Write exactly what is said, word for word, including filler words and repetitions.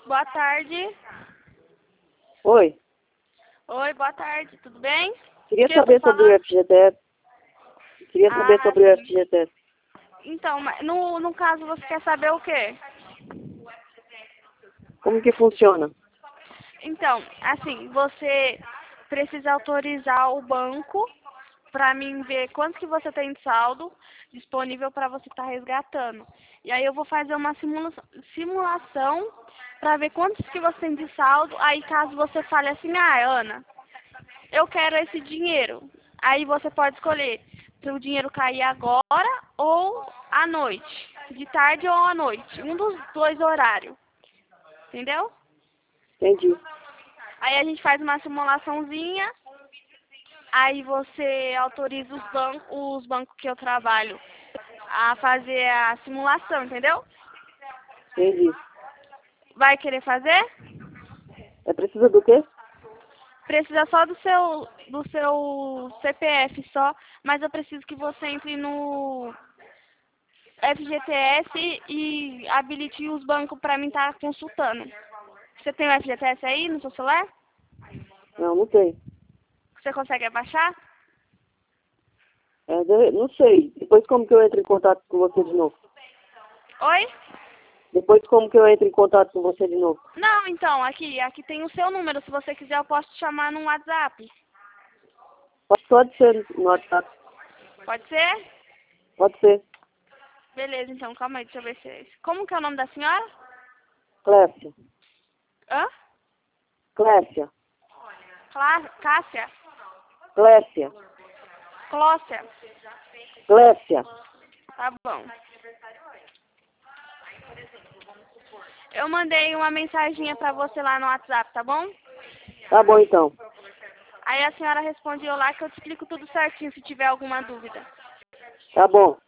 Boa tarde. Oi, Oi, boa tarde, tudo bem? queria Que eu tô saber sobre o falando? F G T S. Queria saber Ah, sobre o sim. F G T S. Então, mas no, no caso, você quer saber o quê? Como que funciona? Então, assim, você precisa autorizar o banco para mim ver quanto que você tem de saldo disponível para você estar resgatando. E aí eu vou fazer uma simula simulação para ver quantos que você tem de saldo. Aí caso você fale assim, ah, Ana, eu quero esse dinheiro. Aí você pode escolher se o dinheiro cair agora ou à noite. De tarde ou à noite. Um dos dois horários. Entendeu? Entendi. Aí a gente faz uma simulaçãozinha. Aí você autoriza os bancos, os bancos que eu trabalho a fazer a simulação, entendeu? Entendi. Vai querer fazer? É preciso do quê? Precisa só do seu, do seu C P F só, mas eu preciso que você entre no F G T S e habilite os bancos para mim estar consultando. Você tem o F G T S aí no seu celular? Não, não sei. Você consegue abaixar? É, de- não sei. Depois como que eu entro em contato com você de novo? Oi? Depois como que eu entro em contato com você de novo? Não, então, aqui, aqui tem o seu número. Se você quiser, eu posso te chamar no WhatsApp. Pode, pode ser no WhatsApp. Pode ser? Pode ser. Beleza, então, calma aí, deixa eu ver se é esse. Como que é o nome da senhora? Clécia. Hã? Clécia. Clá Cássia? Clécia. Clócia? Clécia. Tá bom. Eu mandei uma mensaginha pra você lá no WhatsApp, tá bom? Tá bom então. Aí a senhora respondeu lá que eu te explico tudo certinho se tiver alguma dúvida. Tá bom.